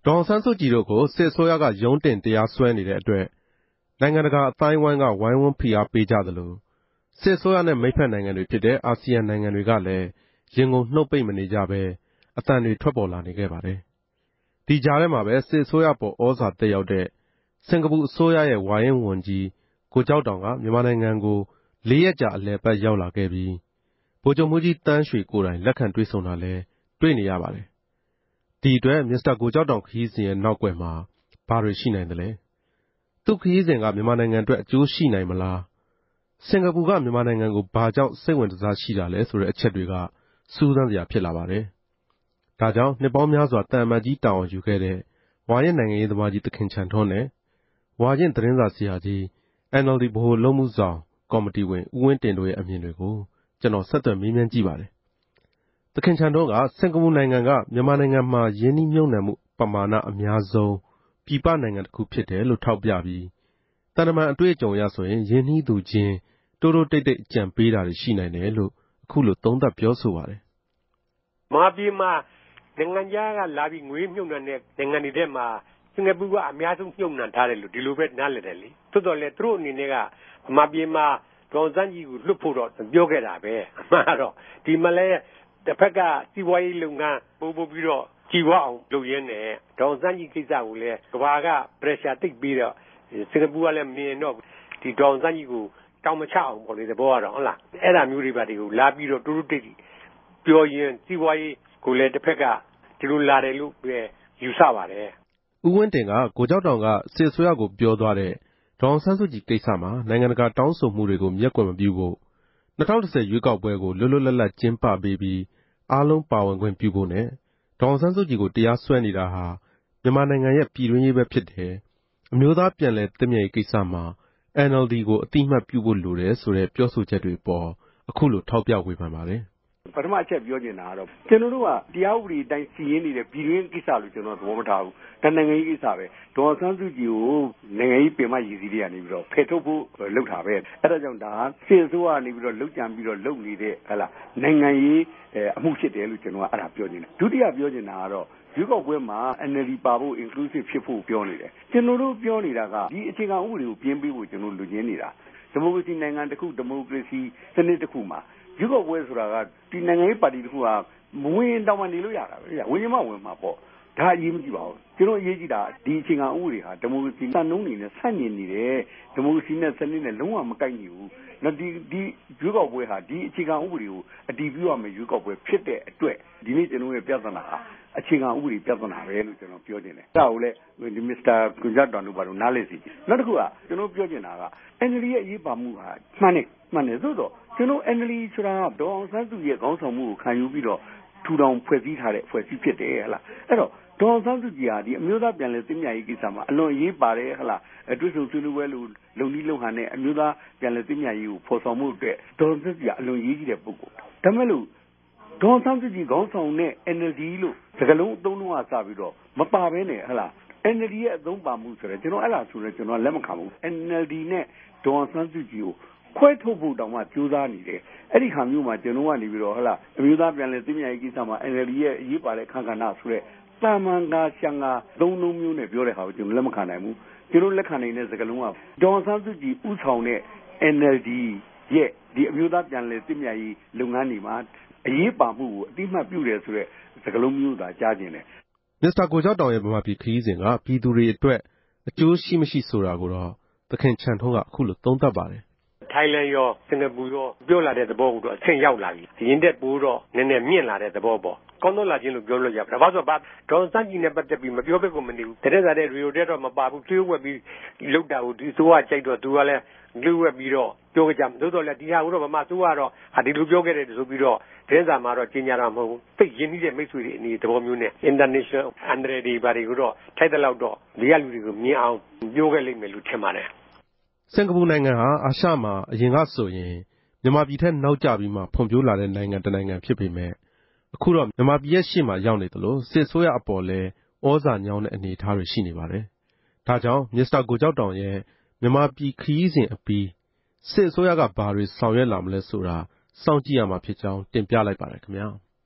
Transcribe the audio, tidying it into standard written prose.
ဒေါ်အောင်ဆန်းစုကြည်တို့ကိုစစ်အစိုးရကရုံးတင်တရားစွဲနေတဲ့အတွက်နိုင်ငံတကာအသိုင်းအဝိုင်းကဝိုင်းဝန်းဖိအားပေးကြသလိုစစ်အစိုးရနဲ့မိတ်ဖက်နိုင်ငံတွေဖြစ်တဲ့အာဆီယံနိုင်ငံတွေကလည်းရင်ကုန်နှုတ်ပိတ်မနေကြဘဲအသံတွေထွက်ပေါ်လာနေခဲ့ပါတယ်။ဒီကြားထဲမှာပဲစစ်အစိုးရပေါ်ဩဇာတက်ရောက်တဲ့စင်ကာပူအစိုးရရဲ့ဝါရင့်ဝန်ကြီးကိုကျောက်တောင်ကမြန်မာနိုင်ငံကို၄ ရက်ကြာအလည်ပတ်ရောက်လာခဲ့ပြီးဗိုလ်ချုပ်မှူးကြီးတန်းရွှေကိုယ်တိုင်လက်ခံတွေ့ဆုံတာလည်းတွေ့နေရပါတယ်။ဒီအတွက်မစ္စတာကိုကျောက်တောင်ခရီးစဉ်ရဲ့နောက်ကွယ်မှာဘာတွေရှိနိုင်သလဲ။သူ့ခရီးစဉ်ကမြန်မာနိုင်ငံအတွက်အကျိုးရှိနိုင်မလား။စင်ကာပူကမြန်မာနိုင်ငံကိုဘာကြောင့်စိတ်ဝင်စားရှိတာလဲဆိုတဲ့အချက်တွေကစူးစမ်းစရာဖြစ်လာပါတယ်။ဒါကြောင့်နှစ်ပေါင်းများစွာတန်အမတ်ကြီးတာဝန်ယူခဲ့တဲ့ဝါရင့်နိုင်ငံရေးသမားကြီးသခင်ချန်ထွန်းနဲ့ဝါရင့်သတင်းစာဆရာကြီး NLD ဗဟိုအလုပ်မှုဆောင်ကော်မတီဝင်ဦးဝင်းတင်တို့ရဲ့အမြင်တွေကိုကျွန်တော်ဆက်သွယ်မေးမြန်းကြည့်ပါတယ်။သခင်ချန်ထွန်းကစင်ကာပူနိုင်ငံကမြန်မာနိုင်ငံမှာယင်းနှိမ့်မြုပ်နှံမှုပမာဏအများဆုံးပြည်ပနိုင်ငံတစ်ခုဖြစ်တယ်လို့ထောက်ပြပြီးတန်တမန်အတွေ့အကြုံအရဆိုရင်ယင်းနှီးသူချင်းတိုးတိုးတိတ်တိတ်အကြံပေးတာတွေရှိနိုင်တယ်လို့အခုလိုသုံးသပ်ပြောဆိုပါတယ်။မာပြည်မှာနိုင်ငံခြားကလာပြီးငွေမြုပ်နှံတဲ့နိုင်ငံတွေထဲမှာစင်ကာပူကအများဆုံးမြုပ်နှံထားတယ်လို့ဒီလိုပဲနားလည်တယ်လေ။သို့တော်လည်းသူတို့အနေနဲ့ကမာပြည်မှာဒေါ်အောင်ဆန်းကြီးကိုလွတ်ဖို့တော့ပြောခဲ့တာပဲ။အမှန်တော့ဒီမှာလည်းတစ်ဖက်ကစီးပွားရေးလုပ်ငန်းပို့ပြီးတော့ကြည်ဝအောင်လုပ်ရင်းနဲ့ဒေါ်အောင်ဆန်းကြီးကိစ္စကိုလည်းကဘာက pressure တိတ်ပြီးတော့စင်ကာပူကလည်းမြင်တော့ဒီဒေါ်အောင်ဆန်းကြီးကိုတောင်းမချအောင်ပေါ့လေသဘောကတော့ဟုတ်လားအဲ့ဒါမျိုးတွေပါတွေကိုလာပြီးတော့တိုးတိုးတိတ်ပြောရင်စီးပွားရေးကိုလည်းတစ်ဖက်ကဒီလိုလာတယ်လို့ပဲယူဆပါတယ်ဦးဝင်းတင်ကကိုကျောက်တောင်ကစစ်အစိုးရကိုပြောသွားတဲ့ဒေါ်အောင်ဆန်းစုကြည်ကိစ္စမှာနိုင်ငံတကာတောင်းဆိုမှုတွေကိုမျက်ကွယ်မပြုဖို့2010ရွေးကောက်ပွဲကိုလွတ်လွတ်လပ်လပ်ကျင်းပပေးပြီးအားလုံးပါဝင်ခွင့်ပြုဖို့နဲ့ဒေါ်အောင်ဆန်းစုကြည်ကိုတရားစွဲနေတာဟာမြန်မာနိုင်ငံရဲ့ပြည်တွင်းရေးပဲဖြစ်တယ်အမျိုးသားပြန်လည်သင့်မြတ်ရေးကိစ္စမှာ NLD ကိုအတိအမှတ်ပြုဖို့လိုတယ်ဆိုတဲ့ပြောဆိုချက်တွေပေါ်အခုလိုထောက်ပြဝေဖန်ပါတယ်ပထမအချက်ပြောချင်တာကတော့ကျွန်တော်တို့ကတရားဥပဒေအတိုင်းစီရင်နေတဲ့ပြည်တွင်းကိစ္စလို့ကျွန်တော်သဘောမထားဘူးဒါနိုင်ငံရေးကိစ္စပဲဒေါ်အောင်ဆန်းစုကြည်ကိုနိုင်ငံရေးပင်မရည်စည်းတွေကနေပြီးတော့ဖယ်ထုတ်ဖို့လုပ်တာပဲအဲ့ဒါကြောင့်ဒါစစ်အစိုးရကနေပြီးတော့လှုပ်ကြံပြီးတော့လုပ်နေတဲ့ဟလာနိုင်ငံရေးအမှုဖြစ်တယ်လို့ကျွန်တော်ကအဲ့ဒါပြောချင်တယ်ဒုတိယပြောချင်တာကတော့ရွေးကောက်ပွဲမှာ NLD ပါဖို့ inclusive ဖြစ်ဖို့ပြောနေတယ်ကျွန်တော်တို့ပြောနေတာကဒီအခြေခံဥပဒေကိုပြင်ပေးဖို့ကျွန်တော်လူချင်းနေတာဒီမိုကရေစီနိုင်ငံတစ်ခုဒီမိုကရေစီစနစ်တစ်ခုမှာရွေးကောက်ပွဲဆိုတာကဒီနိုင်ငံရေးပါတီတစ်ခုဟာမဝင်တောင်မှနေလို့ရတာပဲဝင်ရင်မှဝင်မှာပေါ့ဒါအရေးမကြီးပါဘူးကျွန်တော်အရေးကြီးတာဒီအချိန်ကဥပဒေဟာဒီမိုကရေစီစံနှုန်းတွေနဲ့ဆန့်ကျင်နေတယ်ဒီမိုကရေစီနဲ့စနစ်နဲ့လုံးဝမကိုက်ညီဘူးနော်ဒီရွေးကောက်ပွဲဟာဒီအခြေခံဥပဒေကိုအတည်ပြုရမယ်ရွေးကောက်ပွဲဖြစ်တဲ့အတွက်ဒီနေ့ကျွန်တော်ရဲ့ပြဿနာဟာအခြေခံဥပဒေပြဿနာပဲလို့ကျွန်တော်ပြောချင်တယ်ဒါကိုလည်းဒီမစ္စတာကွန်ဂျတ်တော်တို့ဘာလို့နားလည်စီနောက်တစ်ခုကကျွန်တော်ပြောချင်တာက NLD ရဲ့အရေးပါမှုဟာမှန်တယ်သို့တော့ကျွန်တော် NLD ဆိုတာဒေါ်အောင်ဆန်းစုကြည်ရဲ့ခေါင်းဆောင်မှုကိုခံယူပြီးတော့ထူထောင်ဖွဲ့စည်းထားတဲ့ဖွဲ့စည်းဖြစ်တယ်ဟလားအဲ့တော့ဒေါ်အောင်ဆန်းစုကြည်ဟာဒီအမျိုးသားပြန်လည်သင့်မြတ်ရေးကိစ္စမှာအလွန်အရေးပါတယ်ဟလားအတွင်းဆုံဆွေးနွေးပွဲလို့လုံနည်းလုံဟန်နဲ့အမျိုးသားပြန်လည်သင့်မြတ်ရေးကိုဖော်ဆောင်မှုအတွက်ဒေါ်အောင်ဆန်းစုကြည်ကအလွန်ရေးကြီးတဲ့ပုဂ္ဂိုလ်ဒါမဲ့လို့ဒေါ်အောင်ဆန်းစုကြည်ခေါင်းဆောင်တဲ့ NLD လို့စကားလုံးအသုံးလုံးကစပြီးတော့မပါဘဲနဲ့ဟလား NLD ရဲ့အသုံးပါမှုဆိုတော့ကျွန်တော်အဲ့လားဆိုတော့ကျွန်တော်လက်မခံဘူး NLD နဲ့ဒေါ်အောင်ဆန်းစုကြည်ကိုခွဲထုတ်ဖို့တောင်မှကြိုးစားနေတယ်အဲ့ဒီခါမျိုးမှာကျွန်တော်ကနေပြီးတော့ဟလာအမျိုးသားပြန်လည်သင့်မြတ်ရေးကိစ္စမှာ NLD ရဲ့အရေးပါတဲ့ခန့်ကဏ္ဍဆိုတဲ့တာမန်ကရှန်ကသုံးလုံးမျိုးနဲ့ပြောတဲ့ဟာကိုကျွန်တော်လက်မခံနိုင်ဘူးကျွန်တော်လက်ခံနိုင်တဲ့စကားလုံးကဒေါ်အောင်ဆန်းစုကြည်ဥဆောင်တဲ့ NLD ရဲ့ဒီအမျိုးသားပြန်လည်သင့်မြတ်ရေးလုပ်ငန်းတွေမှာအရေးပါမှုကိုအတိအမှတ်ပြုတယ်ဆိုတဲ့စကားလုံးမျိုးသာကြားကျင်တယ်မစ္စတာကိုကျောက်တောင်ရဲ့ဗမာပြည်ခရီးစဉ်ကပြည်သူတွေအတွက်အကျိုးရှိမရှိဆိုတာကိုတော့သခင်ချန်ထွန်းကအခုလိုသုံးသပ်ပါတယ်ထိုင်းလန်ရောစင်ကာပူရောပြောလာတဲ့သဘောကတော့အဆင့်ရောက်လာပြီ။ရင်တက်ပိုးတော့နည်းနည်းမြင့်လာတဲ့သဘောပေါ့။ကောင်းတော့လာခြင်းလို့ပြောလို့ရပါဒါဘာဆိုဘာဒေါ်စန်းကြီးနဲ့ပတ်သက်ပြီးမပြောဘဲကိုမနေဘူး။တရက်စားတဲ့ရီယိုတက်တော့မပါဘူး။သွေးဝက်ပြီးလောက်တာကိုဒီဆိုကကြိုက်တော့သူကလည်းလူဝက်ပြီးတော့ပြောကြမှာ။သို့တော်လည်းဒီဟာကတော့ဗမာဆိုကတော့ဒီလိုပြောခဲ့တယ်ဆိုပြီးတော့တင်းစာမှာတော့ကြီးညာတာမဟုတ်ဘူး။သိရင်းနှီးတဲ့မိတ်ဆွေတွေအနေသဘောမျိုးနဲ့ international under တွေဘာတွေကတော့ထိုက်တဲ့လောက်တော့ဒီကလူတွေကိုမြင်အောင်ပြောခဲ့လိမ့်မယ်လို့ထင်ပါတယ်စင်ကာပူနိုင်ငံဟာအာရှမှာအရင်ကဆိုရင်မြန်မာပြည်ထက်နောက်ကျပြီးမှဖွံ့ဖြိုးလာတဲ့နိုင်ငံတစ်နိုင်ငံဖြစ်ပေမဲ့အခုတော့မြန်မာပြည်ရဲ့ရှေ့မှာရောက်နေသလိုစစ်ဆိုးရအပေါ်လဲဩဇာညောင်းတဲ့အနေအထားတွေရှိနေပါတယ်။ဒါကြောင့်မစ္စတာကိုကျောက်တောင်ရဲ့မြန်မာပြည်ခရီးစဉ်အပြီးစစ်အစိုးရကဘာတွေဆောင်ရွက်လာမလဲဆိုတာစောင့်ကြည့်ရမှာဖြစ်ကြောင်းတင်ပြလိုက်ပါတယ်ခင်ဗျာ။